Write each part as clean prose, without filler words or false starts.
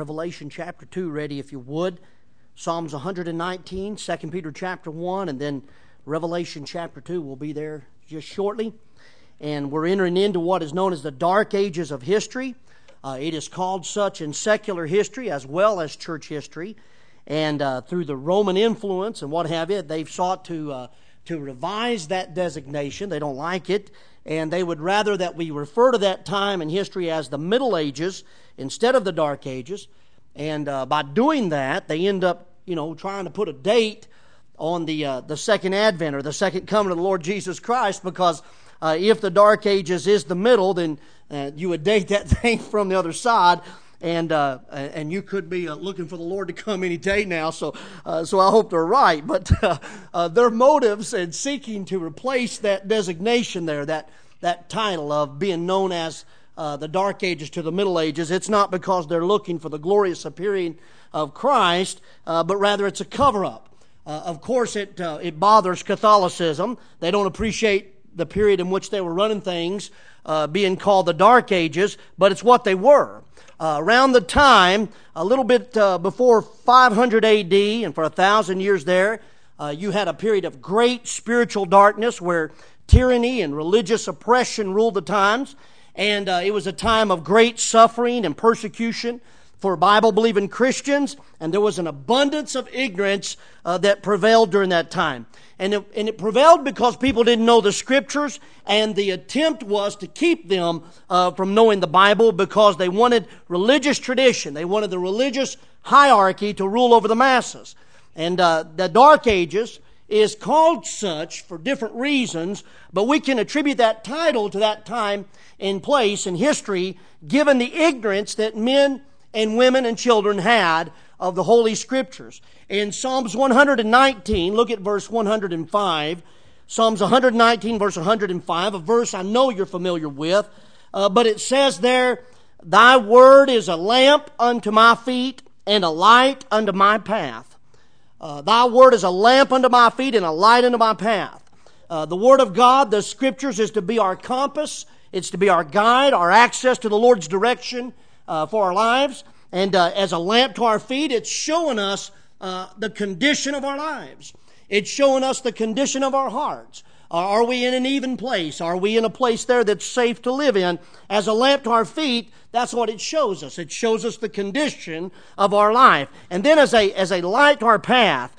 Revelation chapter 2 ready if you would. Psalms 119, 2 Peter chapter 1, and then Revelation chapter 2 will be there just shortly. And we're entering into what is known as the dark ages of history. It is called such in secular history as well as church history. And through the Roman influence and what have you, they've sought to revise that designation. They don't like it. And they would rather that we refer to that time in history as the Middle Ages instead of the Dark Ages. And by doing that, they end up, trying to put a date on the second advent or the second coming of the Lord Jesus Christ, because if the Dark Ages is the middle, then you would date that thing from the other side, and you could be looking for the Lord to come any day now. So I hope they're right. But their motives in seeking to replace that designation there, that title of being known as the Dark Ages to the Middle Ages, it's not because they're looking for the glorious appearing of Christ, but rather it's a cover-up. Of course, it bothers Catholicism. They don't appreciate the period in which they were running things being called the Dark Ages, but it's what they were. Around the time, a little bit before 500 A.D., and for 1,000 years there, you had a period of great spiritual darkness where tyranny and religious oppression ruled the times, and it was a time of great suffering and persecution for Bible-believing Christians, and there was an abundance of ignorance that prevailed during that time. And it prevailed because people didn't know the Scriptures, and the attempt was to keep them from knowing the Bible because they wanted religious tradition. They wanted the religious hierarchy to rule over the masses. And the Dark Ages is called such for different reasons, but we can attribute that title to that time and place in history, given the ignorance that men and women and children had of the Holy Scriptures. In Psalms 119, look at verse 105. Psalms 119, verse 105, a verse I know you're familiar with, but it says there, "Thy word is a lamp unto my feet and a light unto my path." Thy word is a lamp unto my feet and a light unto my path. The Word of God, the Scriptures, is to be our compass. It's to be our guide, our access to the Lord's direction for our lives. And as a lamp to our feet, it's showing us the condition of our lives. It's showing us the condition of our hearts. Are we in an even place? Are we in a place there that's safe to live in? As a lamp to our feet, that's what it shows us. It shows us the condition of our life. And then as a light to our path,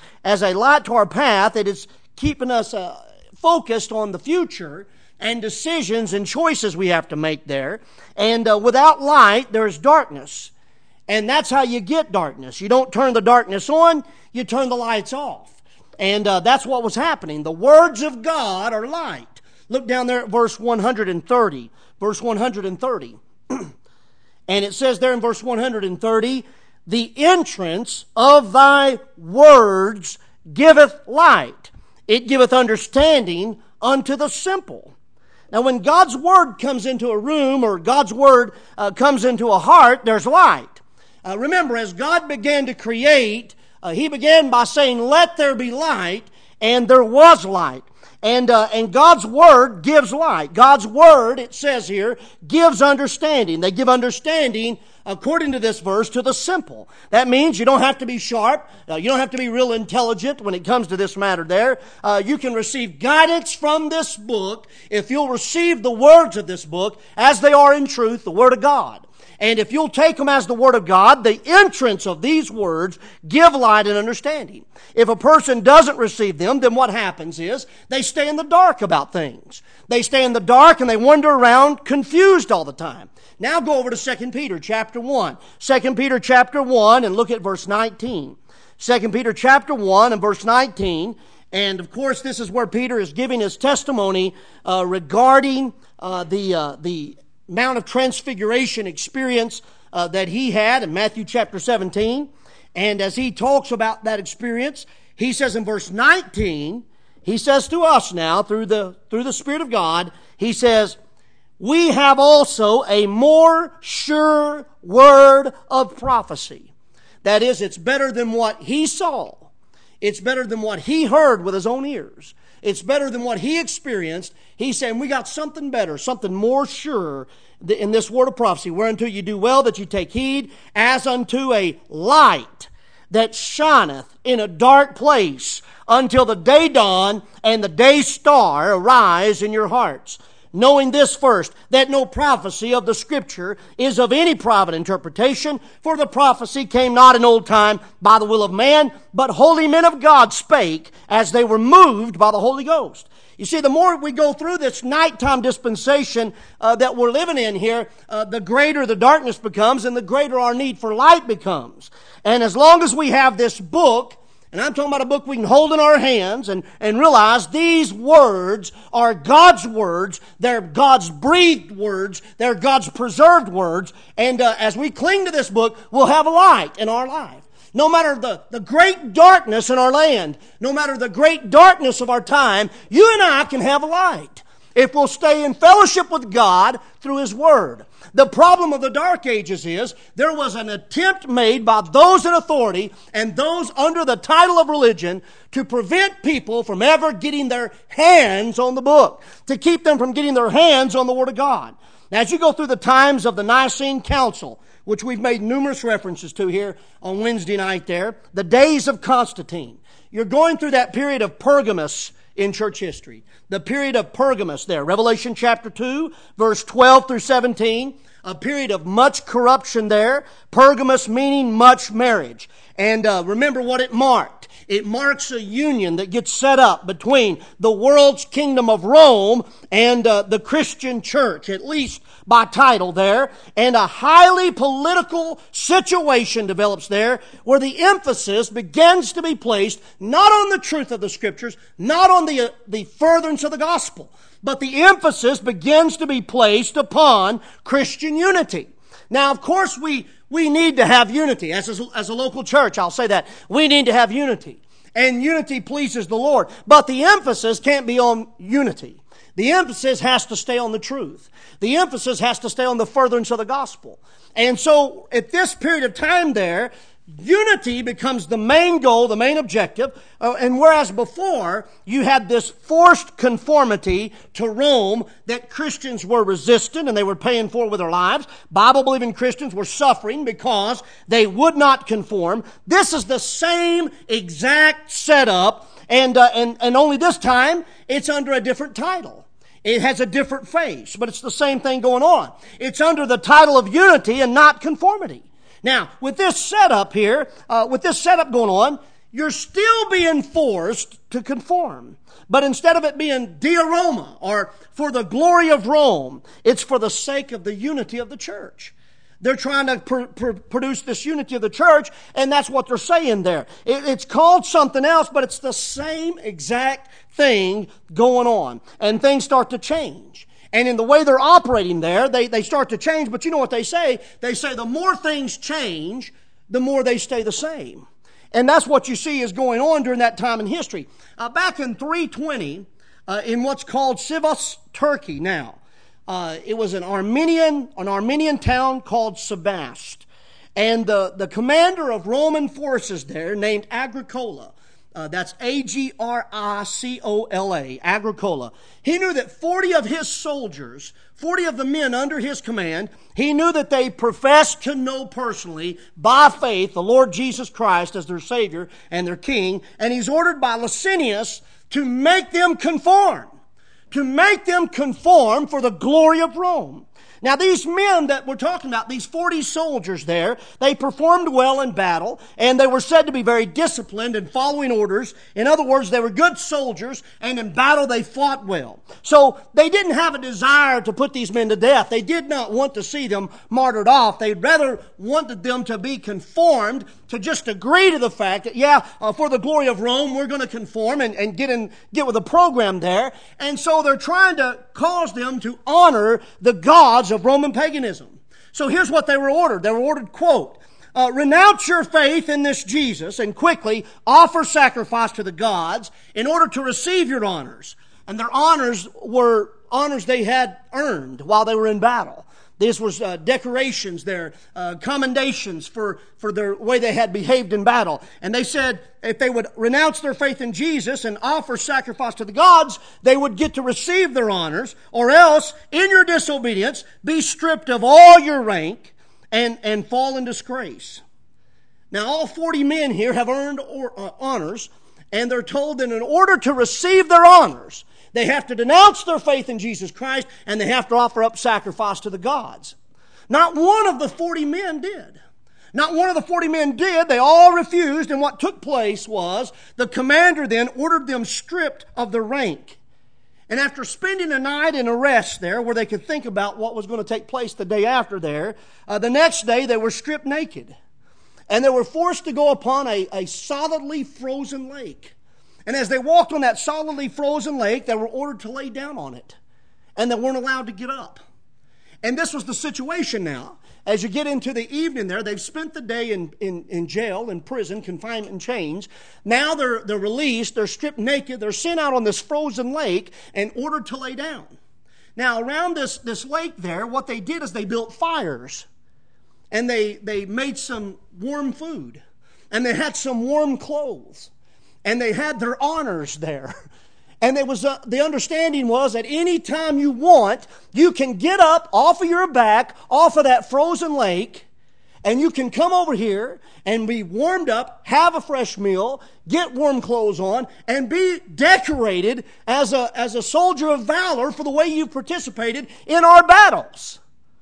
it is keeping us focused on the future and decisions and choices we have to make there. And without light, there's darkness. And that's how you get darkness. You don't turn the darkness on, you turn the lights off. And that's what was happening. The words of God are light. Look down there at verse 130. Verse 130. And it says there in verse 130, "The entrance of thy words giveth light. It giveth understanding unto the simple." Now when God's Word comes into a room or God's Word comes into a heart, there's light. Remember, as God began to create, He began by saying, "Let there be light," and there was light. And God's Word gives light. God's Word, it says here, gives understanding. They give understanding, according to this verse, to the simple. That means you don't have to be sharp. You don't have to be real intelligent when it comes to this matter there. You can receive guidance from this book if you'll receive the words of this book as they are in truth, the Word of God. And if you'll take them as the Word of God, the entrance of these words give light and understanding. If a person doesn't receive them, then what happens is they stay in the dark about things. They stay in the dark and they wander around confused all the time. Now go over to 2 Peter chapter 1. 2 Peter chapter 1 and look at verse 19. 2 Peter chapter 1 and verse 19. And of course this is where Peter is giving his testimony regarding the Mount of Transfiguration experience that he had in Matthew chapter 17. And as he talks about that experience, he says in verse 19, he says to us now through the Spirit of God, he says, "We have also a more sure word of prophecy." That is, it's better than what he saw. It's better than what he heard with his own ears. It's better than what he experienced. He's saying we got something better, something more sure in this word of prophecy. Whereunto you do well that you take heed, as unto a light that shineth in a dark place, until the day dawn and the day star arise in your hearts. Knowing this first, that no prophecy of the Scripture is of any private interpretation, for the prophecy came not in old time by the will of man, but holy men of God spake as they were moved by the Holy Ghost. You see, the more we go through this nighttime dispensation that we're living in here, the greater the darkness becomes and the greater our need for light becomes. And as long as we have this book, and I'm talking about a book we can hold in our hands and realize these words are God's words. They're God's breathed words. They're God's preserved words. And as we cling to this book, we'll have a light in our life. No matter the great darkness in our land, no matter the great darkness of our time, you and I can have a light if we'll stay in fellowship with God through His Word. The problem of the Dark Ages is there was an attempt made by those in authority and those under the title of religion to prevent people from ever getting their hands on the book, to keep them from getting their hands on the Word of God. Now, as you go through the times of the Nicene Council, which we've made numerous references to here on Wednesday night there, the days of Constantine, you're going through that period of Pergamus in church history. The period of Pergamus there, Revelation chapter 2, verse 12 through 17, a period of much corruption there. Pergamus meaning much marriage. And remember what it marked. It marks a union that gets set up between the world's kingdom of Rome and the Christian church, at least by title there. And a highly political situation develops there where the emphasis begins to be placed not on the truth of the Scriptures, not on the furtherance of the gospel, but the emphasis begins to be placed upon Christian unity. Now, of course, we need to have unity. As a local church, I'll say that. We need to have unity. And unity pleases the Lord. But the emphasis can't be on unity. The emphasis has to stay on the truth. The emphasis has to stay on the furtherance of the gospel. And so, at this period of time there, unity becomes the main goal, the main objective. And whereas before, you had this forced conformity to Rome that Christians were resistant and they were paying for with their lives. Bible-believing Christians were suffering because they would not conform. This is the same exact setup, and only this time, it's under a different title. It has a different face, but it's the same thing going on. It's under the title of unity and not conformity. Now, with this setup here, with this setup going on, you're still being forced to conform. But instead of it being diorama or for the glory of Rome, it's for the sake of the unity of the church. They're trying to produce this unity of the church, and that's what they're saying there. It's called something else, but it's the same exact thing going on. And things start to change. And in the way they're operating there, they start to change. But you know what they say? They say the more things change, the more they stay the same. And that's what you see is going on during that time in history. Back in 320, in what's called Sivas, Turkey now, it was an Armenian town called Sebast. And the commander of Roman forces there, named Agricola, that's Agricola, Agricola. He knew that 40 of his soldiers, 40 of the men under his command, he knew that they professed to know personally, by faith, the Lord Jesus Christ as their Savior and their King. And he's ordered by Licinius to make them conform. To make them conform for the glory of Rome. Now, these men that we're talking about, these 40 soldiers there, they performed well in battle, and they were said to be very disciplined in following orders. In other words, they were good soldiers, and in battle they fought well. So they didn't have a desire to put these men to death. They did not want to see them martyred off. They rather wanted them to be conformed, to just agree to the fact that, for the glory of Rome, we're going to conform and get with the program there. And so they're trying to cause them to honor the gods of Roman paganism. So here's what they were ordered. They were ordered, quote, renounce your faith in this Jesus and quickly offer sacrifice to the gods in order to receive your honors. And their honors were honors they had earned while they were in battle. These was decorations there, commendations for the way they had behaved in battle. And they said if they would renounce their faith in Jesus and offer sacrifice to the gods, they would get to receive their honors, or else, in your disobedience, be stripped of all your rank and fall in disgrace. Now, all 40 men here have earned honors, and they're told that in order to receive their honors, they have to denounce their faith in Jesus Christ, and they have to offer up sacrifice to the gods. Not one of the 40 men did. Not one of the 40 men did. They all refused, and what took place was the commander then ordered them stripped of their rank. And after spending a night in a rest there, where they could think about what was going to take place the day after there, the next day they were stripped naked. And they were forced to go upon a solidly frozen lake. And as they walked on that solidly frozen lake, they were ordered to lay down on it. And they weren't allowed to get up. And this was the situation now. As you get into the evening there, they've spent the day in jail, in prison, confinement and chains. Now they're released, they're stripped naked, they're sent out on this frozen lake and ordered to lay down. Now around this lake there, what they did is they built fires. And they made some warm food. And they had some warm clothes. And they had their honors there. And it was the understanding was that any time you want, you can get up off of your back, off of that frozen lake, and you can come over here and be warmed up, have a fresh meal, get warm clothes on, and be decorated as a soldier of valor for the way you participated in our battles.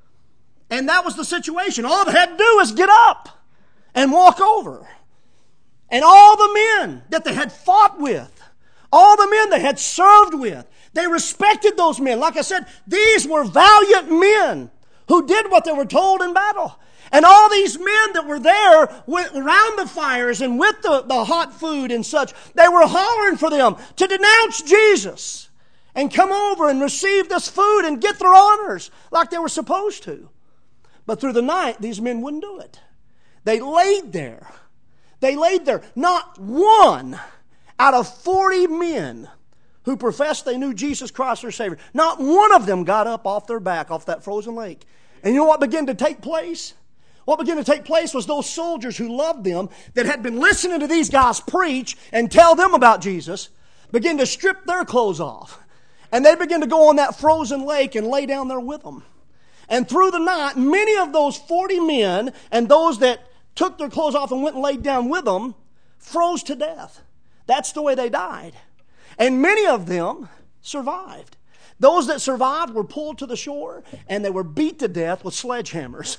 And that was the situation. All they had to do was get up and walk over. And all the men that they had fought with, all the men they had served with, they respected those men. Like I said, these were valiant men who did what they were told in battle. And all these men that were there around the fires and with the hot food and such, they were hollering for them to denounce Jesus and come over and receive this food and get their honors like they were supposed to. But through the night, these men wouldn't do it. They laid there. They laid there. Not one out of 40 men who professed they knew Jesus Christ their Savior, not one of them got up off their back, off that frozen lake. And you know what began to take place? What began to take place was those soldiers who loved them, that had been listening to these guys preach and tell them about Jesus, began to strip their clothes off. And they began to go on that frozen lake and lay down there with them. And through the night, many of those 40 men and those that took their clothes off and went and laid down with them froze to death. That's the way they died. And many of them survived. Those that survived were pulled to the shore and they were beat to death with sledgehammers.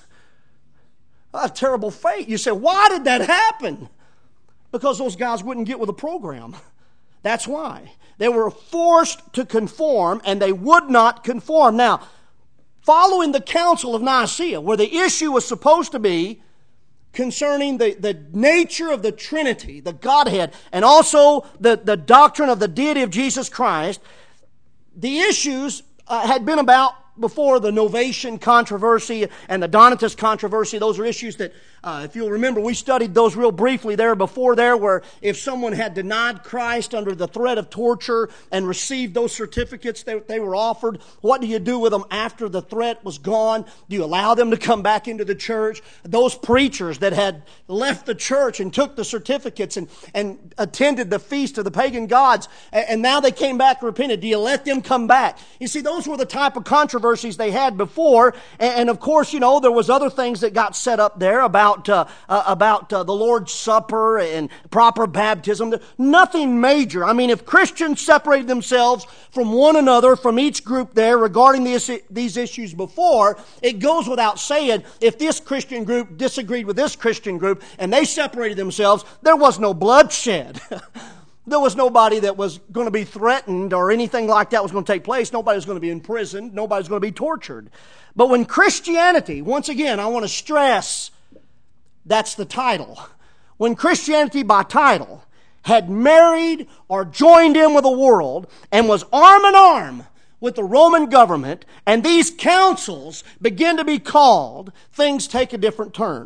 A terrible fate. You say, why did that happen? Because those guys wouldn't get with the program. That's why. They were forced to conform and they would not conform. Now, following the Council of Nicaea, where the issue was supposed to be concerning the nature of the Trinity, the Godhead, and also the doctrine of the deity of Jesus Christ, the issues had been about before the Novatian controversy and the Donatist controversy. Those are issues that, if you'll remember, we studied those real briefly there before there, where if someone had denied Christ under the threat of torture and received those certificates that they were offered, what do you do with them after the threat was gone? Do you allow them to come back into the church? Those preachers that had left the church and took the certificates and attended the feast of the pagan gods, and now they came back and repented, do you let them come back? You see, those were the type of controversies they had before, and of course, you know, there was other things that got set up there about the Lord's Supper and proper baptism. Nothing major. I mean, if Christians separated themselves from one another, from each group there regarding these issues before, it goes without saying, if this Christian group disagreed with this Christian group and they separated themselves, there was no bloodshed. There was nobody that was going to be threatened or anything like that was going to take place. Nobody was going to be imprisoned. Nobody was going to be tortured. But when Christianity, once again, I want to stress, that's the title. When Christianity by title had married or joined in with the world and was arm in arm with the Roman government, and these councils begin to be called, things take a different turn.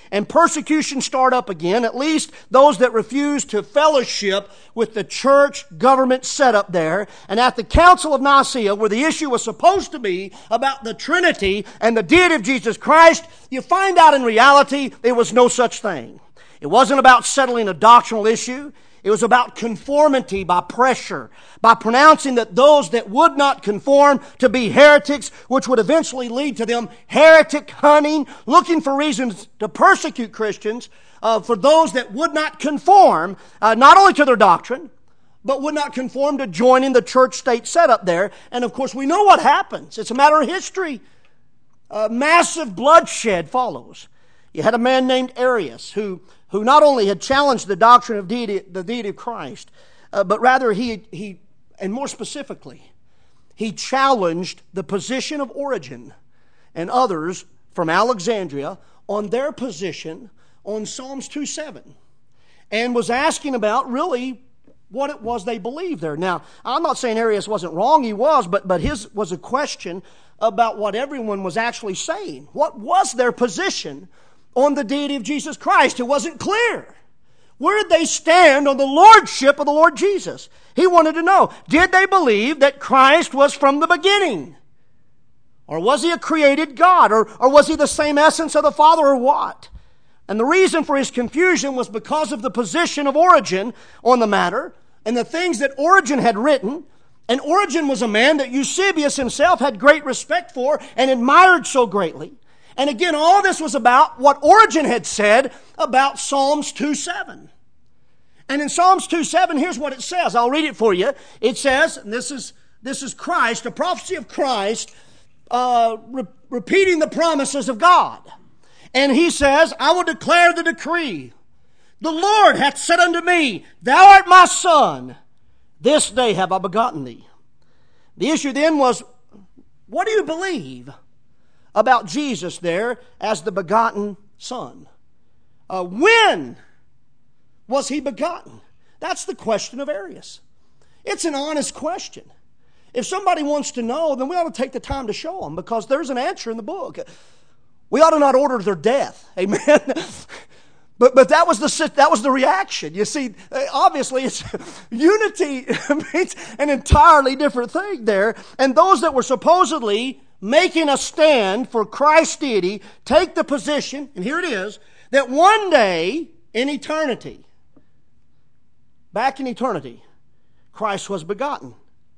and persecution start up again, at least those that refuse to fellowship with the church government set up there. And at the Council of Nicaea, where the issue was supposed to be about the Trinity and the deity of Jesus Christ, you find out in reality there was no such thing. It wasn't about settling a doctrinal issue. It was about conformity by pressure, by pronouncing that those that would not conform to be heretics, which would eventually lead to them heretic hunting, looking for reasons to persecute Christians, for those that would not conform, not only to their doctrine, but would not conform to joining the church-state setup there. And of course, we know what happens. It's a matter of history. Massive bloodshed follows. You had a man named Arius who not only had challenged the doctrine of the deity of Christ, but rather he, and more specifically, he challenged the position of Origen and others from Alexandria on their position on Psalms 2:7, and was asking about really what it was they believed there. Now, I'm not saying Arius wasn't wrong, he was, but his was a question about what everyone was actually saying. What was their position on the deity of Jesus Christ? It wasn't clear. Where did they stand on the lordship of the Lord Jesus? He wanted to know, did they believe that Christ was from the beginning? Or was he a created God? Or was he the same essence of the Father, or what? And the reason for his confusion was because of the position of Origen on the matter and the things that Origen had written. And Origen was a man that Eusebius himself had great respect for and admired so greatly. And again, all this was about what Origen had said about Psalms 2:7. And in Psalms 2:7, here's what it says. I'll read it for you. It says, and this is Christ, a prophecy of Christ, repeating the promises of God. And he says, I will declare the decree. The Lord hath said unto me, Thou art my son. This day have I begotten thee. The issue then was, what do you believe about Jesus there as the begotten Son? When was he begotten? That's the question of Arius. It's an honest question. If somebody wants to know, then we ought to take the time to show them, because there's an answer in the book. We ought to not order their death. Amen. But that was the reaction. You see, obviously, it's unity means an entirely different thing there. And those that were supposedly making a stand for Christ's deity take the position, and here it is, that one day in eternity, back in eternity, Christ was begotten.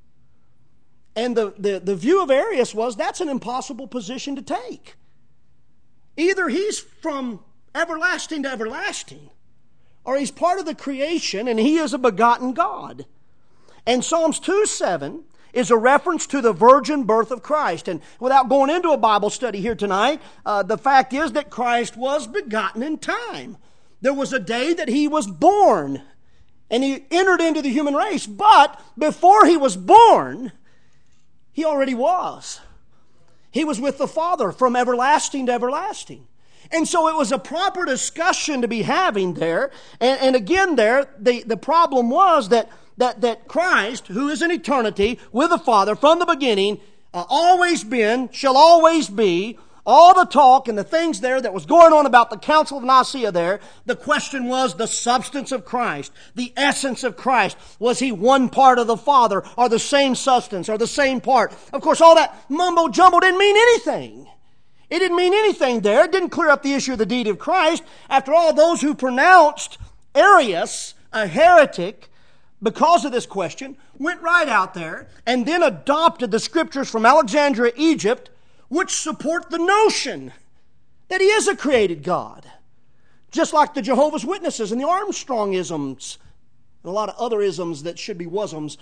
And the view of Arius was that's an impossible position to take. Either he's from everlasting to everlasting, or he's part of the creation and he is a begotten God. And Psalms 2:7 is a reference to the virgin birth of Christ. And without going into a Bible study here tonight, the fact is that Christ was begotten in time. There was a day that he was born and he entered into the human race. But before he was born, he already was. He was with the Father from everlasting to everlasting. And so it was a proper discussion to be having there. And again there, the problem was that Christ, who is in eternity with the Father from the beginning, always been, shall always be, all the talk and the things there that was going on about the Council of Nicaea there, the question was the substance of Christ, the essence of Christ. Was he one part of the Father, or the same substance, or the same part? Of course, all that mumbo-jumbo didn't mean anything. It didn't mean anything there. It didn't clear up the issue of the deity of Christ. After all, those who pronounced Arius a heretic because of this question went right out there and then adopted the scriptures from Alexandria, Egypt, which support the notion that he is a created God. Just like the Jehovah's Witnesses and the Armstrong-isms, and a lot of other isms that should be wasms,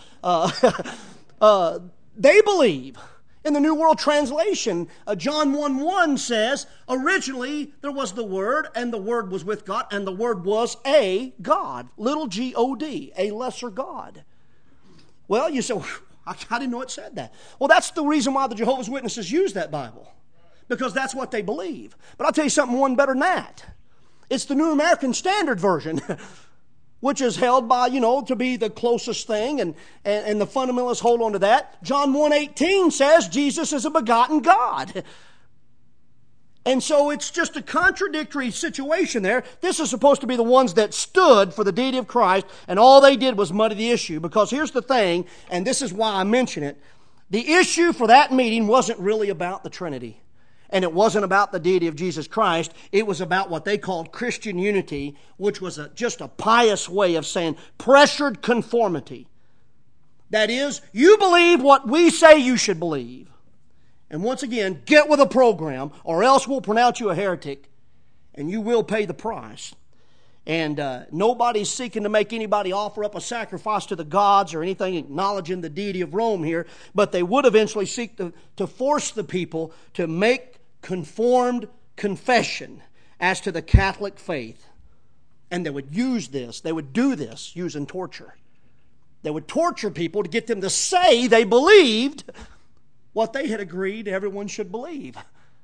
they believe. In the New World Translation, John 1:1 says, originally there was the Word, and the Word was with God, and the Word was a God, little G-O-D, a lesser God. Well, you say, I didn't know it said that. Well, that's the reason why the Jehovah's Witnesses use that Bible, because that's what they believe. But I'll tell you something one better than that. It's the New American Standard Version, which is held by, to be the closest thing, and the fundamentalists hold on to that. John 1:18 says Jesus is a begotten God. And so it's just a contradictory situation there. This is supposed to be the ones that stood for the deity of Christ, and all they did was muddy the issue. Because here's the thing, and this is why I mention it. The issue for that meeting wasn't really about the Trinity. And it wasn't about the deity of Jesus Christ. It was about what they called Christian unity, which was just a pious way of saying pressured conformity. That is, you believe what we say you should believe. And once again, get with a program, or else we'll pronounce you a heretic, and you will pay the price. And nobody's seeking to make anybody offer up a sacrifice to the gods or anything acknowledging the deity of Rome here, but they would eventually seek to force the people to make conformed confession as to the Catholic faith. And they would use this, they would do this using torture. They would torture people to get them to say they believed what they had agreed everyone should believe.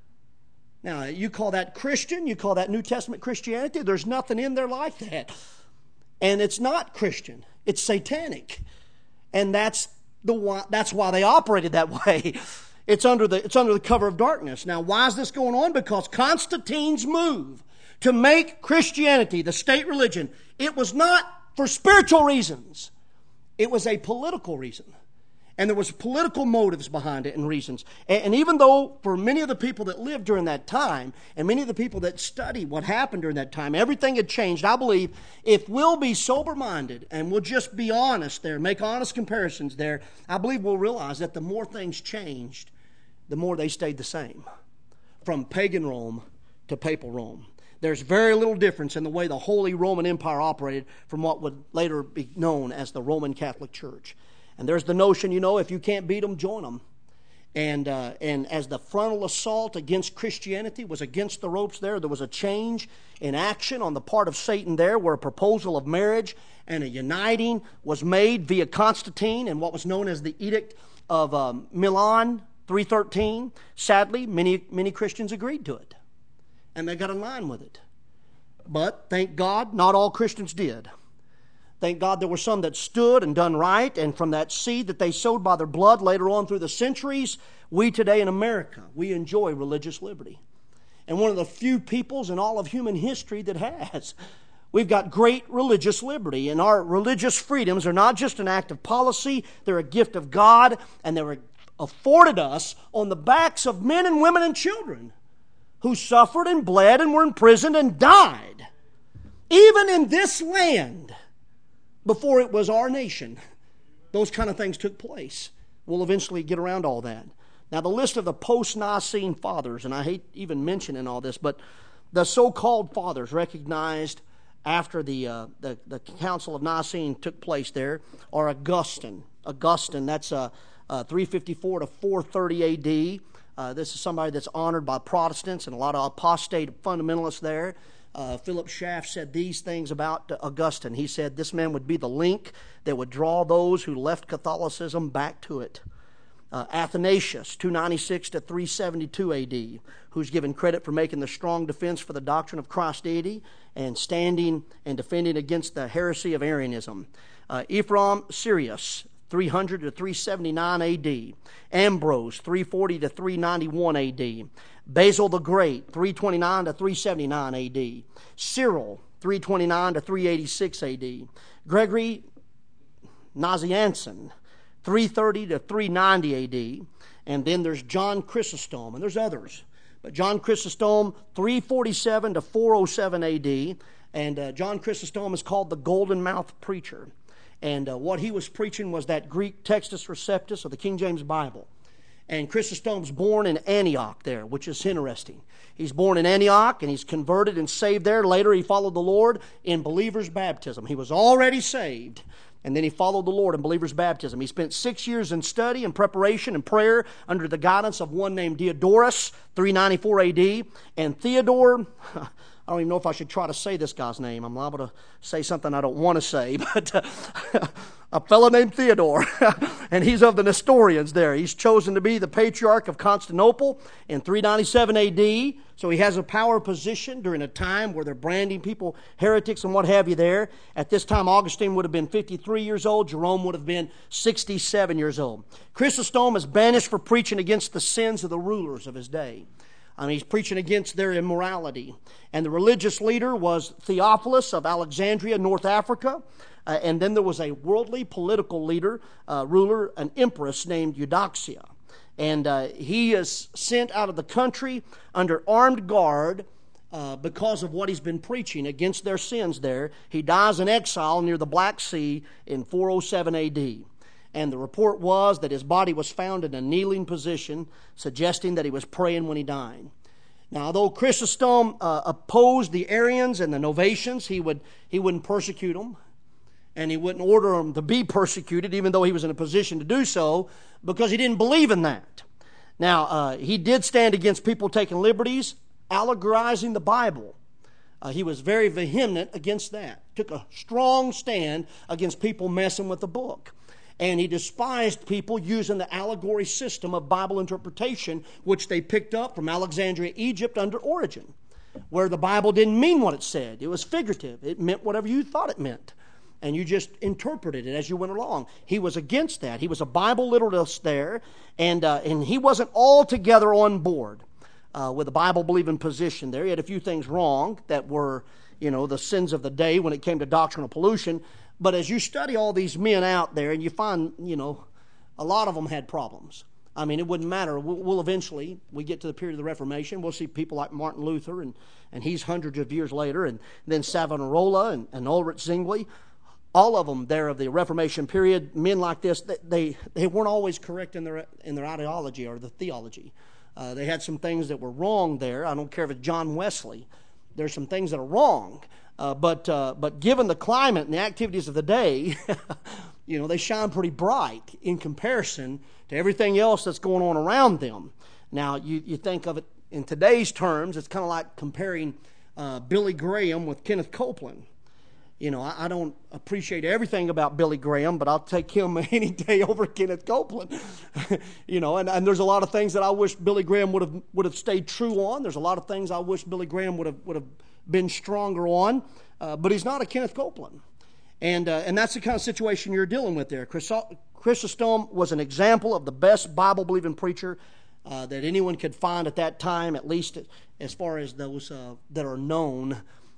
Now, you call that Christian, you call that New Testament Christianity, there's nothing in there like that. And it's not Christian, it's satanic. And that's why they operated that way. It's under the cover of darkness. Now, why is this going on? Because Constantine's move to make Christianity the state religion, it was not for spiritual reasons. It was a political reason. And there was political motives behind it and reasons. And even though for many of the people that lived during that time, and many of the people that study what happened during that time, everything had changed. I believe if we'll be sober-minded and we'll just be honest there, make honest comparisons there, I believe we'll realize that the more things changed, the more they stayed the same. From pagan Rome to papal Rome. There's very little difference in the way the Holy Roman Empire operated from what would later be known as the Roman Catholic Church. And there's the notion, if you can't beat them, join them. And as the frontal assault against Christianity was against the ropes there was a change in action on the part of Satan there, where a proposal of marriage and a uniting was made via Constantine and what was known as the Edict of Milan 313. Sadly, many Christians agreed to it. And they got in line with it. But, thank God, not all Christians did. Thank God there were some that stood and done right, and from that seed that they sowed by their blood later on through the centuries, we today in America, we enjoy religious liberty. And one of the few peoples in all of human history that has. We've got great religious liberty, and our religious freedoms are not just an act of policy, they're a gift of God, and they were afforded us on the backs of men and women and children who suffered and bled and were imprisoned and died. Even in this land, before it was our nation, those kind of things took place. We'll eventually get around all that. Now, the list of the post-Nicene fathers, and I hate even mentioning all this, but the so-called fathers recognized after the Council of Nicene took place there are Augustine. Augustine, that's 354 to 430 A.D. This is somebody that's honored by Protestants and a lot of apostate fundamentalists there. Philip Schaff said these things about Augustine. He said this man would be the link that would draw those who left Catholicism back to it. Athanasius, 296 to 372 A.D., who's given credit for making the strong defense for the doctrine of Christ's deity and standing and defending against the heresy of Arianism. Ephraim Sirius, 300 to 379 A.D. Ambrose, 340 to 391 A.D. Basil the Great, 329 to 379 A.D. Cyril, 329 to 386 A.D. Gregory Nazianzen, 330 to 390 A.D. And then there's John Chrysostom, and there's others. But John Chrysostom, 347 to 407 A.D. And John Chrysostom is called the Golden Mouth Preacher. And what he was preaching was that Greek Textus Receptus of the King James Bible. And Chrysostom's born in Antioch there, which is interesting. He's born in Antioch, and he's converted and saved there. Later, he followed the Lord in believer's baptism. He was already saved, and then he followed the Lord in believer's baptism. He spent 6 years in study and preparation and prayer under the guidance of one named Diodorus, 394 A.D., and Theodore. I don't even know if I should try to say this guy's name. I'm liable to say something I don't want to say, but a fellow named Theodore, and he's of the Nestorians there. He's chosen to be the Patriarch of Constantinople in 397 A.D., so he has a power position during a time where they're branding people heretics and what have you there. At this time, Augustine would have been 53 years old. Jerome would have been 67 years old. Chrysostom is banished for preaching against the sins of the rulers of his day. I mean, he's preaching against their immorality. And the religious leader was Theophilus of Alexandria, North Africa. And then there was a worldly political leader, ruler, an empress named Eudoxia. And he is sent out of the country under armed guard because of what he's been preaching against their sins there. He dies in exile near the Black Sea in 407 A.D. And the report was that his body was found in a kneeling position, suggesting that he was praying when he died. Now, although Chrysostom opposed the Arians and the Novatians, he wouldn't persecute them, and he wouldn't order them to be persecuted, even though he was in a position to do so, because he didn't believe in that. Now, he did stand against people taking liberties, allegorizing the Bible. He was very vehement against that. Took a strong stand against people messing with the book. And he despised people using the allegory system of Bible interpretation, which they picked up from Alexandria, Egypt under Origen, where the Bible didn't mean what it said. It was figurative. It meant whatever you thought it meant. And you just interpreted it as you went along. He was against that. He was a Bible literalist there, and he wasn't altogether on board with the Bible-believing position there. He had a few things wrong that were, the sins of the day when it came to doctrinal pollution. But as you study all these men out there, and you find, a lot of them had problems. I mean, it wouldn't matter. We'll eventually, we get to the period of the Reformation, we'll see people like Martin Luther, and he's hundreds of years later, and then Savonarola and Ulrich Zwingli. All of them there of the Reformation period, men like this, they weren't always correct in their ideology or the theology. They had some things that were wrong there. I don't care if it's John Wesley. There's some things that are wrong. But given the climate and the activities of the day, they shine pretty bright in comparison to everything else that's going on around them. Now, you think of it in today's terms, it's kind of like comparing Billy Graham with Kenneth Copeland. I don't appreciate everything about Billy Graham, but I'll take him any day over Kenneth Copeland. And there's a lot of things that I wish Billy Graham would have stayed true on. There's a lot of things I wish Billy Graham would have been stronger on, but he's not a Kenneth Copeland. And that's the kind of situation you're dealing with there. Chrysostom was an example of the best Bible-believing preacher that anyone could find at that time, at least as far as those that are known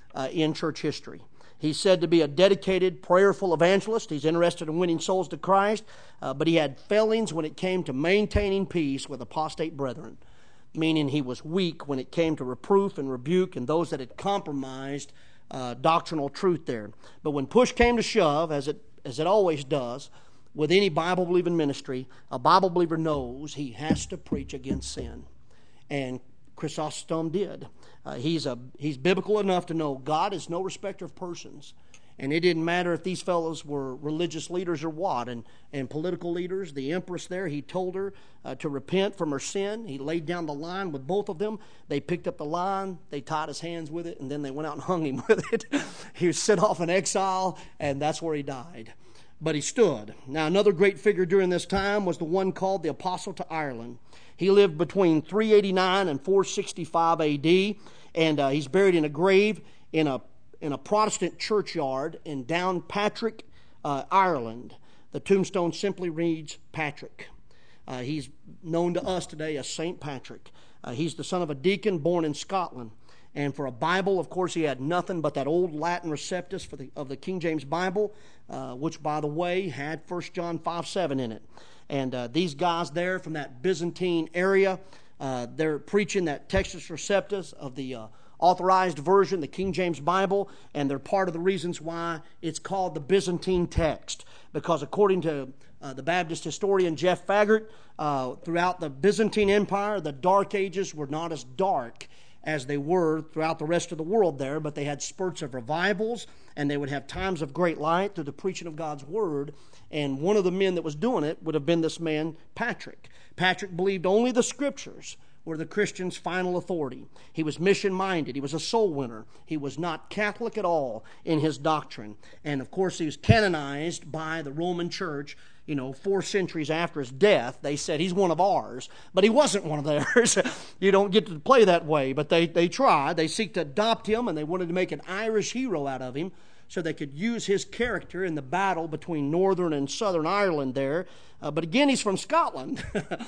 in church history. He's said to be a dedicated, prayerful evangelist. He's interested in winning souls to Christ, but he had failings when it came to maintaining peace with apostate brethren, meaning he was weak when it came to reproof and rebuke and those that had compromised doctrinal truth there. But when push came to shove, as it always does, with any Bible-believing ministry, a Bible believer knows he has to preach against sin. And Chrysostom did. He's biblical enough to know God is no respecter of persons. And it didn't matter if these fellows were religious leaders or what, and political leaders. The empress there, he told her to repent from her sin. He laid down the line with both of them. They picked up the line, they tied his hands with it, and then they went out and hung him with it. He was sent off in exile, and that's where he died. But he stood. Now, another great figure during this time was the one called the Apostle to Ireland. He lived between 389 and 465 A.D., and he's buried in a grave in a Protestant churchyard in Downpatrick, Ireland. The tombstone simply reads Patrick. He's known to us today as St. Patrick. He's the son of a deacon born in Scotland. And for a Bible, of course, he had nothing but that old Latin Receptus of the King James Bible, which, by the way, had 1 John 5:7 in it. And these guys there from that Byzantine area, they're preaching that Textus Receptus of the authorized version, the King James Bible, and they're part of the reasons why it's called the Byzantine text. Because according to the Baptist historian Jeff Faggart, throughout the Byzantine Empire, the Dark Ages were not as dark as they were throughout the rest of the world there, but they had spurts of revivals, and they would have times of great light through the preaching of God's Word. And one of the men that was doing it would have been this man, Patrick. Patrick believed only the Scriptures were the Christian's final authority. He was mission-minded. He was a soul winner. He was not Catholic at all in his doctrine. And, of course, he was canonized by the Roman Church 4 centuries after his death. They said he's one of ours, but he wasn't one of theirs. You don't get to play that way, but they tried. They seek to adopt him, and they wanted to make an Irish hero out of him so they could use his character in the battle between Northern and Southern Ireland there. But again, he's from Scotland.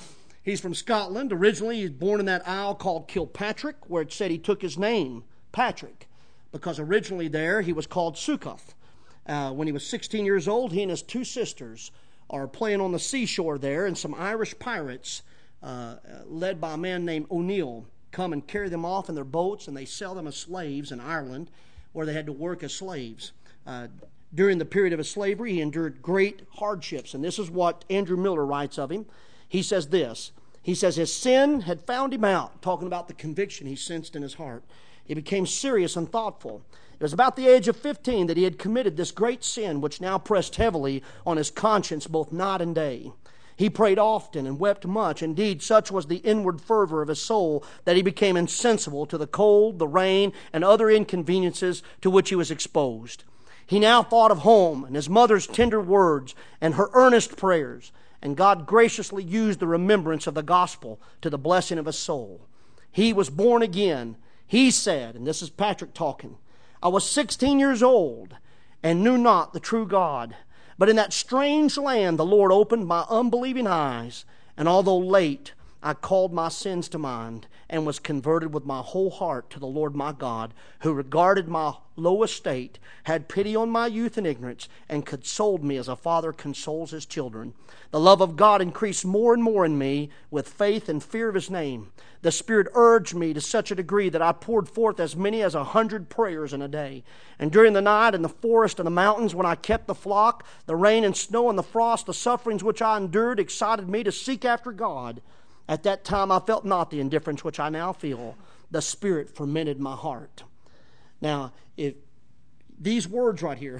He's from Scotland. Originally, he's born in that isle called Kilpatrick, where it said he took his name, Patrick, because originally there he was called Succoth. When he was 16 years old, he and his two sisters are playing on the seashore there, and some Irish pirates, led by a man named O'Neill, come and carry them off in their boats, and they sell them as slaves in Ireland, where they had to work as slaves. During the period of his slavery, he endured great hardships, and this is what Andrew Miller writes of him. He says this. He says, his sin had found him out, talking about the conviction he sensed in his heart. He became serious and thoughtful. It was about the age of 15 that he had committed this great sin, which now pressed heavily on his conscience both night and day. He prayed often and wept much. Indeed, such was the inward fervor of his soul that he became insensible to the cold, the rain, and other inconveniences to which he was exposed. He now thought of home and his mother's tender words and her earnest prayers, and God graciously used the remembrance of the gospel to the blessing of his soul. He was born again. He said, and this is Patrick talking, I was 16 years old and knew not the true God. But in that strange land the Lord opened my unbelieving eyes, and although late, I called my sins to mind and was converted with my whole heart to the Lord my God, who regarded my low estate, had pity on my youth and ignorance, and consoled me as a father consoles his children. The love of God increased more and more in me with faith and fear of his name. The Spirit urged me to such a degree that I poured forth as many as 100 prayers in a day. And during the night in the forest and the mountains, when I kept the flock, the rain and snow and the frost, the sufferings which I endured excited me to seek after God. At that time I felt not the indifference which I now feel. The Spirit fermented my heart. Now, if these words right here,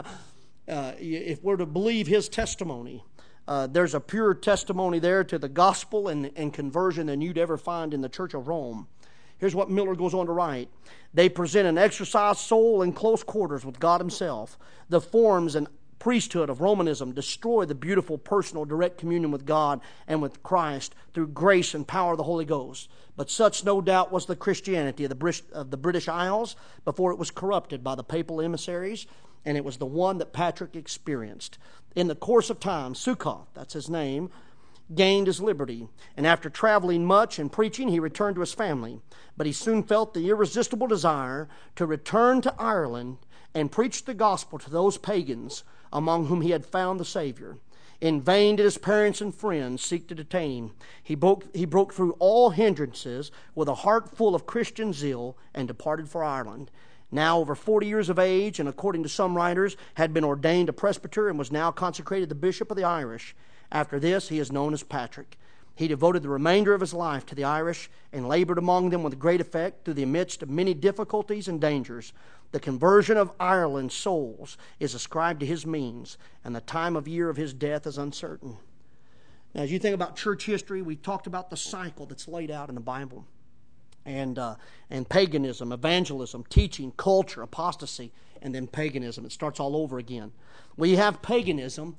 if we're to believe his testimony, there's a pure testimony there to the gospel and conversion than you'd ever find in the Church of Rome. Here's what Miller goes on to write. They present an exercised soul in close quarters with God himself. The forms and priesthood of Romanism destroy the beautiful personal direct communion with God and with Christ through grace and power of the Holy Ghost. But such no doubt was the Christianity of the British Isles before it was corrupted by the papal emissaries, and it was the one that Patrick experienced. In the course of time, Succoth, that's his name, gained his liberty, and after traveling much and preaching, he returned to his family. But he soon felt the irresistible desire to return to Ireland and preach the gospel to those pagans among whom he had found the Savior. In vain did his parents and friends seek to detain him. He broke through all hindrances with a heart full of Christian zeal and departed for Ireland. Now over 40 years of age, and according to some writers, had been ordained a presbyter and was now consecrated the bishop of the Irish. After this, he is known as Patrick. He devoted the remainder of his life to the Irish and labored among them with great effect through the midst of many difficulties and dangers. The conversion of Ireland's souls is ascribed to his means, and the time of year of his death is uncertain. Now, as you think about church history, we talked about the cycle that's laid out in the Bible. And paganism, evangelism, teaching, culture, apostasy, and then paganism. It starts all over again. Well, you have paganism.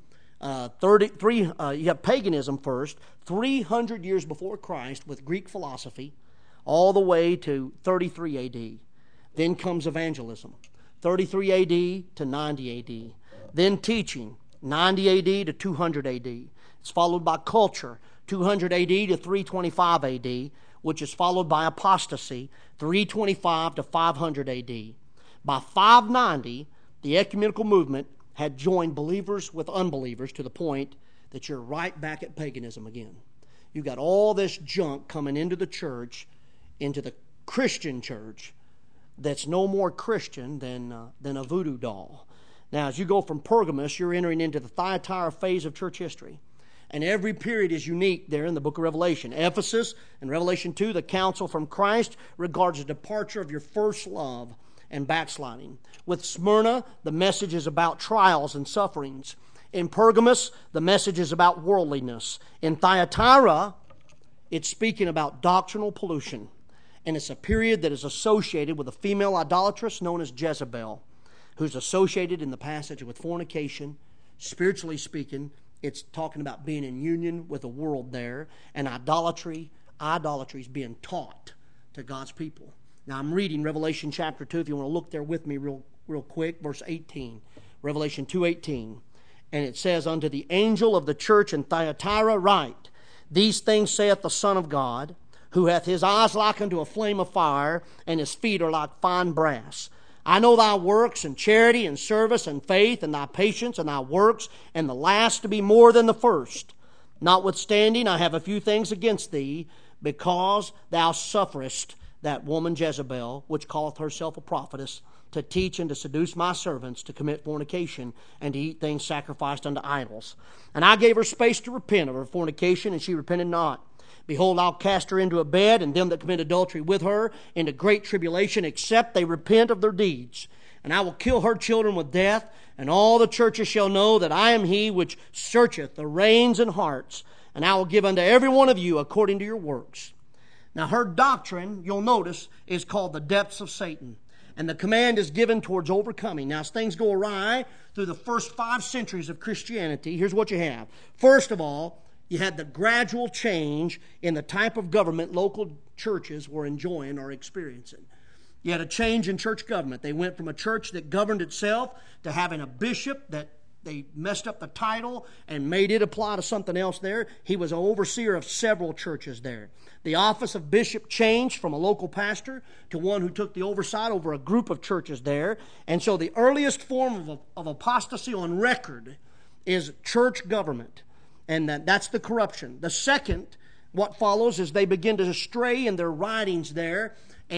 You have paganism first, 300 years before Christ, with Greek philosophy, all the way to 33 A.D. Then comes evangelism, 33 A.D. to 90 A.D. Then teaching, 90 A.D. to 200 A.D. It's followed by culture, 200 A.D. to 325 A.D., which is followed by apostasy, 325 to 500 A.D. By 590, the ecumenical movement had joined believers with unbelievers to the point that you're right back at paganism again. You've got all this junk coming into the church, into the Christian church, that's no more Christian than a voodoo doll. Now, as you go from Pergamos, you're entering into the Thyatira phase of church history. And every period is unique there in the book of Revelation. Ephesus, in Revelation 2, the counsel from Christ regards the departure of your first love and backsliding. With Smyrna, the message is about trials and sufferings. In Pergamos, the message is about worldliness. In Thyatira, it's speaking about doctrinal pollution. And it's a period that is associated with a female idolatress known as Jezebel, who's associated in the passage with fornication. Spiritually speaking, it's talking about being in union with the world there, and idolatry is being taught to God's people. Now, I'm reading Revelation chapter 2, if you want to look there with me real quick, verse 18. Revelation 2:18. And it says, unto the angel of the church in Thyatira write, These things saith the Son of God, who hath his eyes like unto a flame of fire, and his feet are like fine brass. I know thy works, and charity, and service, and faith, and thy patience, and thy works, and the last to be more than the first. Notwithstanding, I have a few things against thee, because thou sufferest that woman Jezebel, which calleth herself a prophetess, to teach and to seduce my servants to commit fornication, and to eat things sacrificed unto idols. And I gave her space to repent of her fornication, and she repented not. Behold, I'll cast her into a bed, and them that commit adultery with her into great tribulation, except they repent of their deeds. And I will kill her children with death, and all the churches shall know that I am he which searcheth the reins and hearts, and I will give unto every one of you according to your works. Now her doctrine, you'll notice, is called the depths of Satan. And the command is given towards overcoming. Now, as things go awry through the first 5 centuries of Christianity, here's what you have. First of all, you had the gradual change in the type of government local churches were enjoying or experiencing. You had a change in church government. They went from a church that governed itself to having a bishop that they messed up the title and made it apply to something else there. He was an overseer of several churches there. The office of bishop changed from a local pastor to one who took the oversight over a group of churches there. And so the earliest form of apostasy on record is church government. And that's the corruption. The second, what follows is they begin to stray in their writings there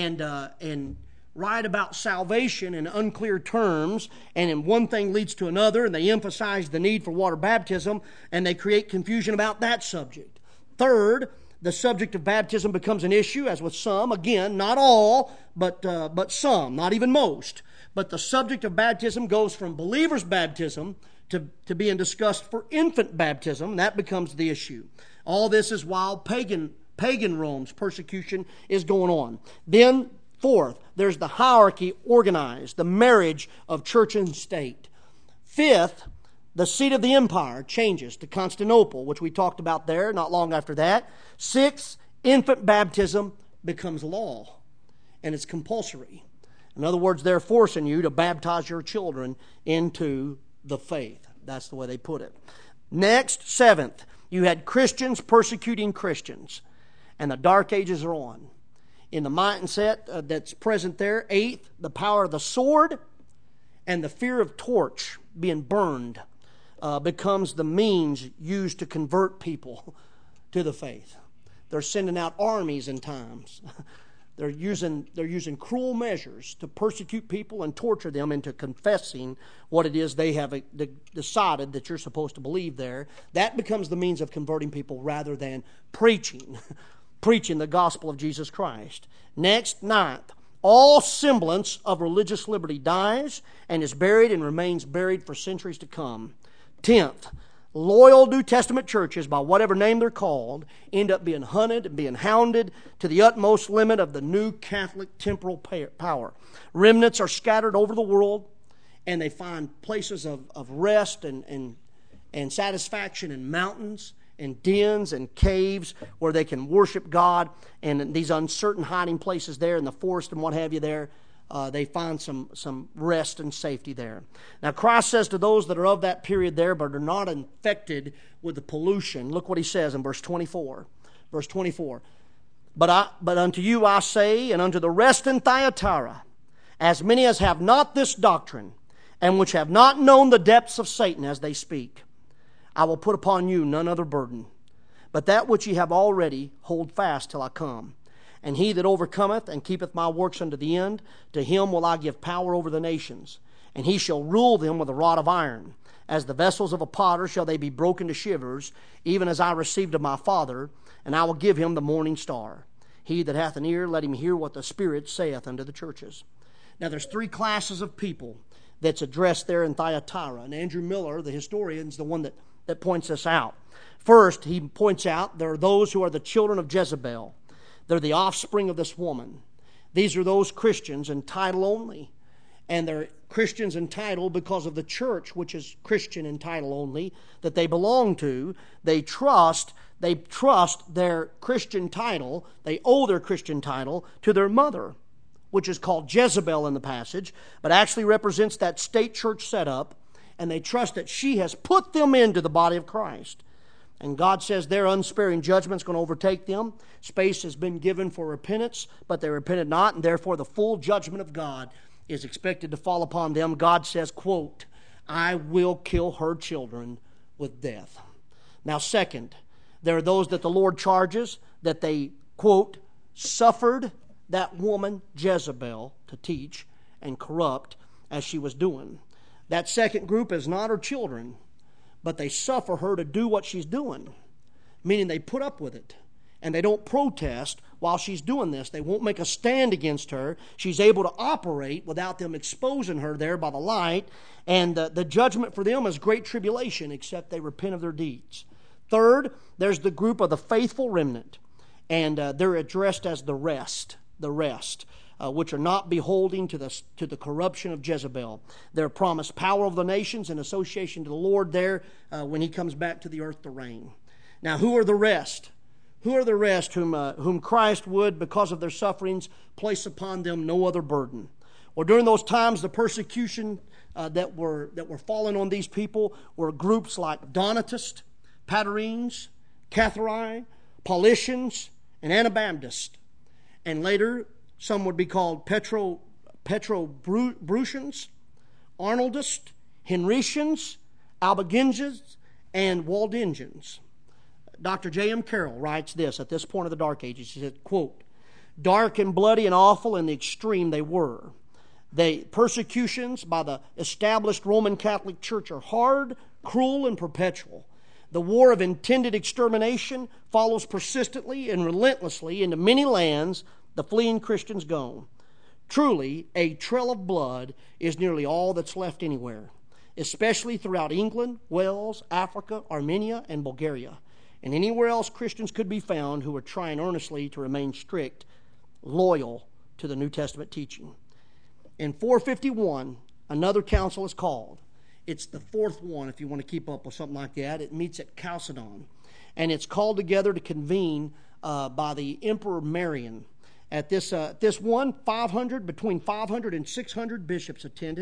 and write about salvation in unclear terms, and in one thing leads to another, and they emphasize the need for water baptism, and they create confusion about that subject. Third, the subject of baptism becomes an issue, as with some, again, not all, but some, not even most. But the subject of baptism goes from believers' baptism to being discussed for infant baptism, and that becomes the issue. All this is while pagan Rome's persecution is going on. Then, fourth, there's the hierarchy organized, the marriage of church and state. Fifth, the seat of the empire changes to Constantinople, which we talked about there not long after that. Sixth, infant baptism becomes law, and it's compulsory. In other words, they're forcing you to baptize your children into the faith. That's the way they put it. Next, seventh, you had Christians persecuting Christians, and the dark ages are on. In the mindset that's present there, eighth, the power of the sword and the fear of torch being burned becomes the means used to convert people to the faith. They're sending out armies in times. They're using cruel measures to persecute people and torture them into confessing what it is they have decided that you're supposed to believe there. That becomes the means of converting people rather than preaching the gospel of Jesus Christ. Next, ninth, all semblance of religious liberty dies and is buried and remains buried for centuries to come. 10th, loyal New Testament churches, by whatever name they're called, end up being hunted and being hounded to the utmost limit of the new Catholic temporal power. Remnants are scattered over the world, and they find places of rest and satisfaction in mountains and dens and caves where they can worship God, and these uncertain hiding places there in the forest and what have you there. They find some rest and safety there. Now Christ says to those that are of that period there but are not infected with the pollution, look what he says in verse 24. Verse 24, But unto you I say, and unto the rest in Thyatira, as many as have not this doctrine, and which have not known the depths of Satan as they speak, I will put upon you none other burden, but that which ye have already hold fast till I come. And he that overcometh and keepeth my works unto the end, to him will I give power over the nations. And he shall rule them with a rod of iron. As the vessels of a potter shall they be broken to shivers, even as I received of my Father, and I will give him the morning star. He that hath an ear, let him hear what the Spirit saith unto the churches. Now there's 3 classes of people that's addressed there in Thyatira. And Andrew Miller, the historian, is the one that points this out. First, he points out there are those who are the children of Jezebel. They're the offspring of this woman. These are those Christians in title only. And they're Christians in title because of the church, which is Christian in title only, that they belong to. They trust their Christian title. They owe their Christian title to their mother, which is called Jezebel in the passage, but actually represents that state church setup. And they trust that she has put them into the body of Christ. And God says their unsparing judgment is going to overtake them. Space has been given for repentance, but they repented not, and therefore the full judgment of God is expected to fall upon them. God says, quote, I will kill her children with death. Now, second, there are those that the Lord charges that they, quote, suffered that woman Jezebel to teach and corrupt as she was doing. That second group is not her children, but they suffer her to do what she's doing, meaning they put up with it. And they don't protest while she's doing this. They won't make a stand against her. She's able to operate without them exposing her there by the light. And the judgment for them is great tribulation, except they repent of their deeds. Third, there's the group of the faithful remnant. And they're addressed as the rest, which are not beholding to the corruption of Jezebel. They're promised power of the nations and association to the Lord there when He comes back to the earth to reign. Now, who are the rest? Who are the rest whom Christ would, because of their sufferings, place upon them no other burden? Well, during those times, the persecution that were falling on these people were groups like Donatists, Patarines, Catharai, Paulicians, and Anabaptists. And later, some would be called Petrobrucians, Arnoldists, Henricians, Albigenses, and Waldensians. Dr. J.M. Carroll writes this at this point of the Dark Ages. He said, quote, dark and bloody and awful in the extreme they were. The persecutions by the established Roman Catholic Church are hard, cruel, and perpetual. The war of intended extermination follows persistently and relentlessly into many lands the fleeing Christians go. Truly, a trail of blood is nearly all that's left anywhere, especially throughout England, Wales, Africa, Armenia, and Bulgaria, and anywhere else Christians could be found who are trying earnestly to remain strict, loyal to the New Testament teaching. In 451, another council is called. It's the fourth one, if you want to keep up with something like that. It meets at Chalcedon, and it's called together to convene by the Emperor Marian. At this one, between 500 and 600 bishops attended,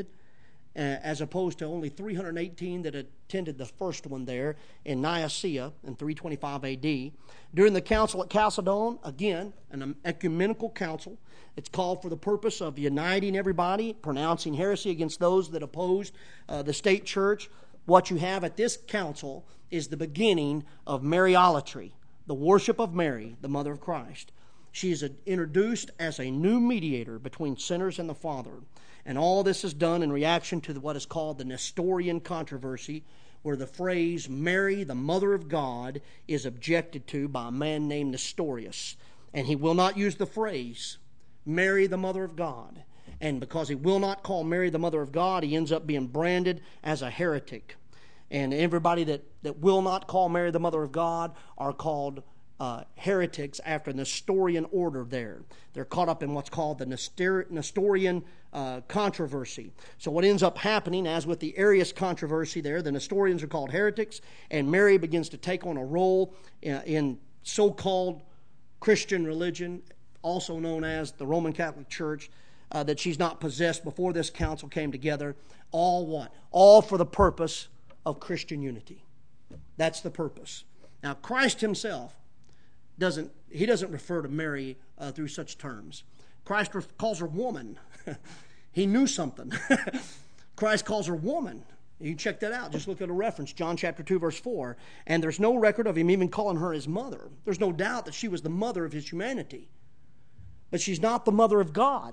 as opposed to only 318 that attended the first one there in Nicaea in 325 A.D. During the council at Chalcedon, again, an ecumenical council. It's called for the purpose of uniting everybody, pronouncing heresy against those that opposed the state church. What you have at this council is the beginning of Mariolatry, the worship of Mary, the mother of Christ. She is introduced as a new mediator between sinners and the Father. And all this is done in reaction to what is called the Nestorian controversy, where the phrase Mary, the mother of God, is objected to by a man named Nestorius. And he will not use the phrase Mary, the mother of God. And because he will not call Mary the mother of God, he ends up being branded as a heretic. And everybody that will not call Mary the mother of God are called heretics after Nestorian order there. They're caught up in what's called the Nestorian controversy. So what ends up happening, as with the Arius controversy there, the Nestorians are called heretics, and Mary begins to take on a role in so-called Christian religion, also known as the Roman Catholic Church, that she's not possessed before this council came together. All what? All for the purpose of Christian unity. That's the purpose. Now, Christ himself doesn't refer to Mary through such terms. Christ calls her woman. He knew something. Christ calls her woman. You can check that out. Just look at a reference, John chapter 2, verse 4. And there's no record of him even calling her his mother. There's no doubt that she was the mother of his humanity. But she's not the mother of God.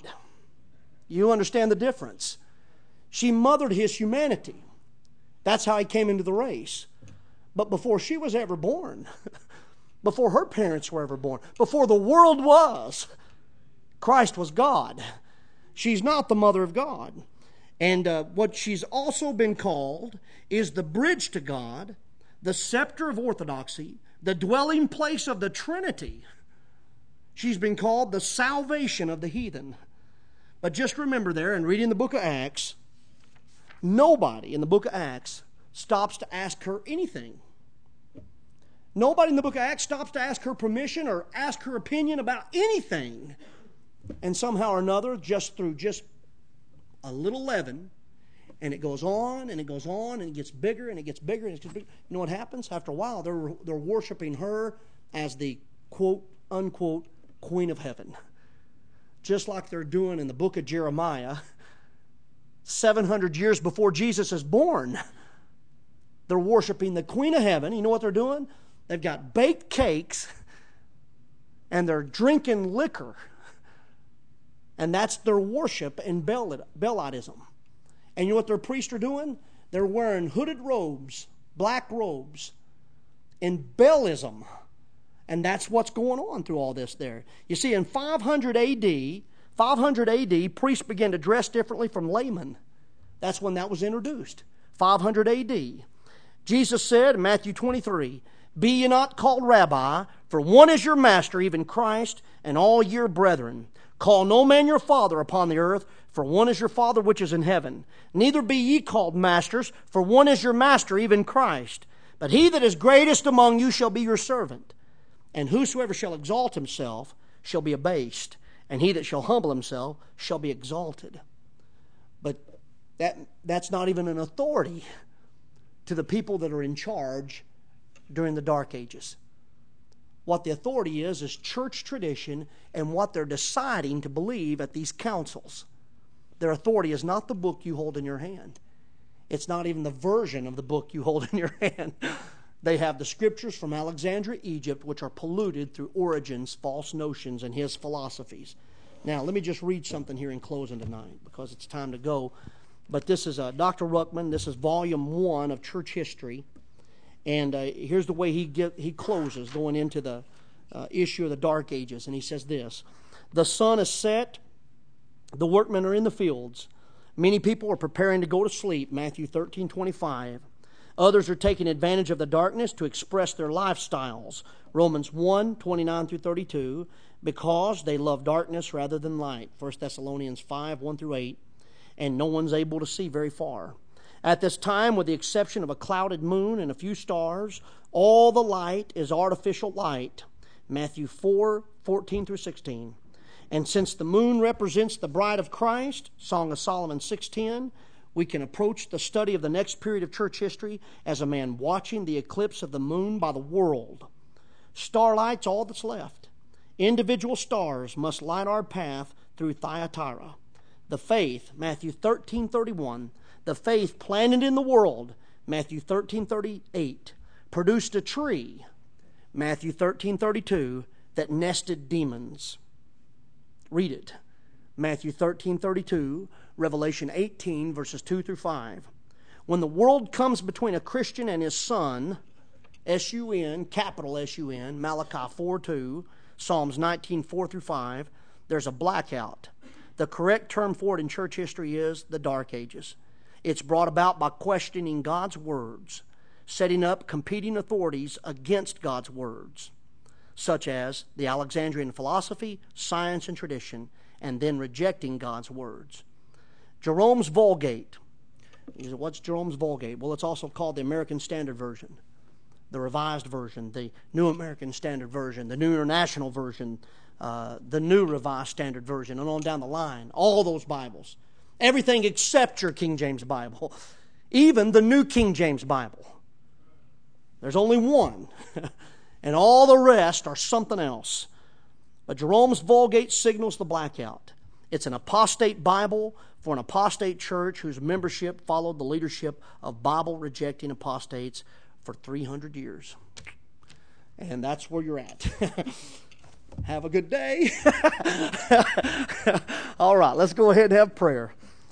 You understand the difference. She mothered his humanity. That's how he came into the race. But before she was ever born, before her parents were ever born, before the world was, Christ was God. She's not the mother of God. And what she's also been called is the bridge to God, the scepter of orthodoxy, the dwelling place of the Trinity. She's been called the salvation of the heathen. But just remember there, in reading the book of Acts, nobody in the book of Acts stops to ask her anything. Nobody in the book of Acts stops to ask her permission or ask her opinion about anything. And somehow or another, just through a little leaven And it goes on, and it goes on, and it gets bigger, and it gets bigger, and it gets bigger. You know what happens? After a while, they're worshiping her as the quote, unquote, Queen of Heaven. Just like they're doing in the book of Jeremiah, 700 years before Jesus is born. They're worshiping the Queen of Heaven. You know what they're doing? They've got baked cakes, and they're drinking liquor. And that's their worship in Bellitism. And you know what their priests are doing? They're wearing hooded robes, black robes, in Bellism. And that's what's going on through all this there. You see, in 500 AD, priests began to dress differently from laymen. That's when that was introduced. 500 AD. Jesus said in Matthew 23, "Be ye not called Rabbi, for one is your master, even Christ, and all your brethren. Call no man your father upon the earth, for one is your Father which is in heaven. Neither be ye called masters, for one is your master, even Christ. But he that is greatest among you shall be your servant. And whosoever shall exalt himself shall be abased, and he that shall humble himself shall be exalted." But that's not even an authority to the people that are in charge during the Dark Ages. What the authority is church tradition and what they're deciding to believe at these councils. Their authority is not the book you hold in your hand. It's not even the version of the book you hold in your hand. They have the scriptures from Alexandria, Egypt, which are polluted through Origen's false notions and his philosophies. Now, let me just read something here in closing tonight because it's time to go. But this is Dr. Ruckman. This is volume 1 of Church History. And here's the way he closes, going into the issue of the Dark Ages. And he says this: "The sun is set, the workmen are in the fields. Many people are preparing to go to sleep," Matthew 13:25. "Others are taking advantage of the darkness to express their lifestyles," Romans 1:29-32, "because they love darkness rather than light," 1 Thessalonians 5:1-8, "and no one's able to see very far. At this time, with the exception of a clouded moon and a few stars, all the light is artificial light," Matthew 4:14-16. "And since the moon represents the bride of Christ," Song of Solomon 6:10, "we can approach the study of the next period of church history as a man watching the eclipse of the moon by the world. Starlight's all that's left. Individual stars must light our path through Thyatira. The faith," Matthew 13:31, "the faith planted in the world," Matthew 13:38, "produced a tree," Matthew 13:32, "that nested demons." Read it. Matthew 13:32, Revelation 18, verses 2-5. "When the world comes between a Christian and his son," S-U-N, capital S-U-N, Malachi 4:2, Psalms 19:4-5, there's a blackout. The correct term for it in church history is the Dark Ages. It's brought about by questioning God's words, setting up competing authorities against God's words, such as the Alexandrian philosophy, science, and tradition, and then rejecting God's words. Jerome's Vulgate. What's Jerome's Vulgate? Well, it's also called the American Standard Version, the Revised Version, the New American Standard Version, the New International Version, the New Revised Standard Version, and on down the line. All those Bibles. Everything except your King James Bible. Even the New King James Bible. There's only one. And all the rest are something else. But Jerome's Vulgate signals the blackout. It's an apostate Bible for an apostate church whose membership followed the leadership of Bible-rejecting apostates for 300 years. And that's where you're at. Have a good day. All right, let's go ahead and have prayer.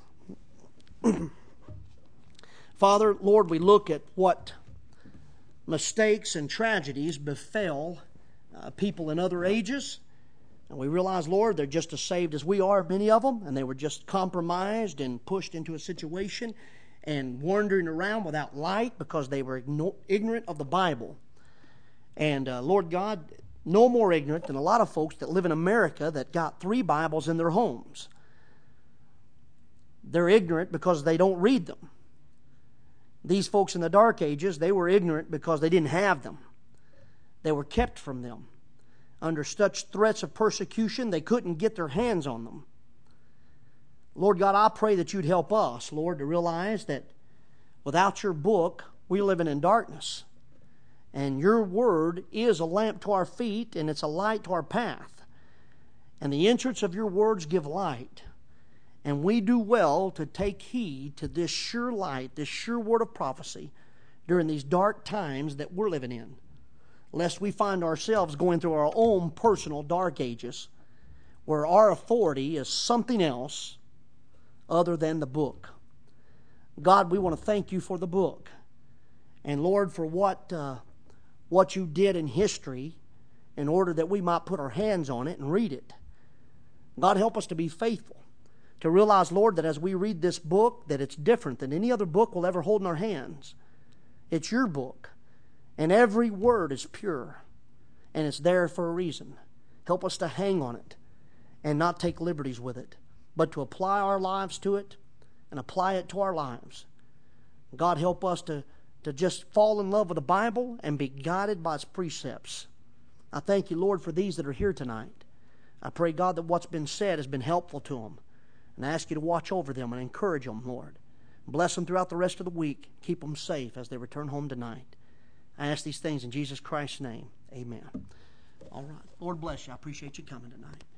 Father, Lord, we look at what mistakes and tragedies befell people in other ages. And we realize, Lord, they're just as saved as we are, many of them, and they were just compromised and pushed into a situation and wandering around without light because they were ignorant of the Bible. And Lord God, no more ignorant than a lot of folks that live in America that got 3 Bibles in their homes. They're ignorant because they don't read them. These folks in the Dark Ages, they were ignorant because they didn't have them. They were kept from them. Under such threats of persecution, they couldn't get their hands on them. Lord God, I pray that you'd help us, Lord, to realize that without your book, we're living in darkness. And your word is a lamp to our feet, and it's a light to our path. And the entrance of your words give light. And we do well to take heed to this sure light, this sure word of prophecy during these dark times that we're living in, lest we find ourselves going through our own personal dark ages where our authority is something else other than the book. God, we want to thank you for the book. And Lord, for what you did in history in order that we might put our hands on it and read it. God, help us to be faithful, to realize, Lord, that as we read this book, that it's different than any other book we'll ever hold in our hands. It's your book, and every word is pure, and it's there for a reason. Help us to hang on it and not take liberties with it, but to apply our lives to it and apply it to our lives. God, help us to just fall in love with the Bible and be guided by its precepts. I thank you, Lord, for these that are here tonight. I pray, God, that what's been said has been helpful to them. And I ask you to watch over them and encourage them, Lord. Bless them throughout the rest of the week. Keep them safe as they return home tonight. I ask these things in Jesus Christ's name. Amen. All right. Lord bless you. I appreciate you coming tonight.